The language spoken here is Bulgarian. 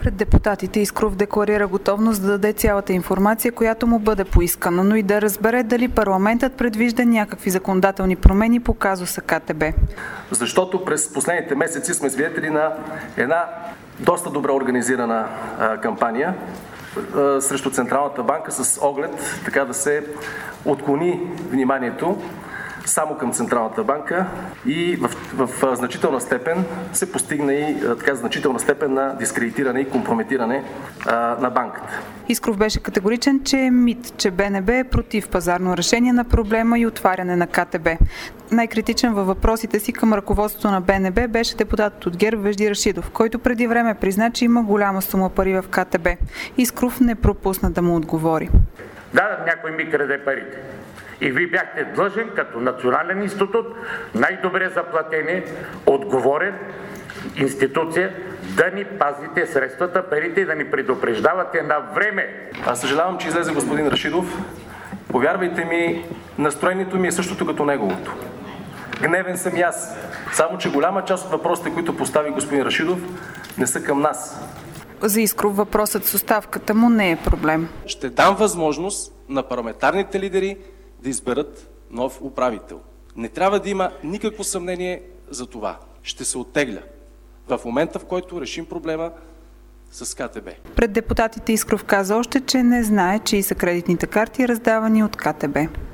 Пред депутатите Искров декларира готовност да даде цялата информация, която му бъде поискана, но и да разбере дали парламентът предвижда някакви законодателни промени по казуса КТБ. Защото през последните месеци сме свидетели на една доста добре организирана кампания срещу Централната банка с оглед така да се отклони вниманието само към Централната банка и в значителна степен се постигна и значителна степен на дискредитиране и компрометиране на банката. Искров беше категоричен, че е мит, че БНБ е против пазарно решение на проблема и отваряне на КТБ. Най-критичен във въпросите си към ръководството на БНБ беше депутатът от ГЕРБ Вежди Рашидов, който преди време призна, че има голяма сума пари в КТБ. Искров не пропусна да му отговори. Да, някой ми краде парите. И вие бяхте длъжен като национален институт, най-добре заплатени, отговорен институция, да ни пазите средствата, парите и да ни предупреждавате на време. Аз съжалявам, че излезе господин Рашидов. Повярвайте ми, настроението ми е същото като неговото. Гневен съм и аз. Само че голяма част от въпросите, които постави господин Рашидов, не са към нас. За Искров въпросът с оставката му не е проблем. Ще дам възможност на парламентарните лидери да изберат нов управител. Не трябва да има никакво съмнение за това. Ще се оттегля в момента, в който решим проблема с КТБ. Пред депутатите Искров каза още, че не знае чии са кредитните карти, раздавани от КТБ.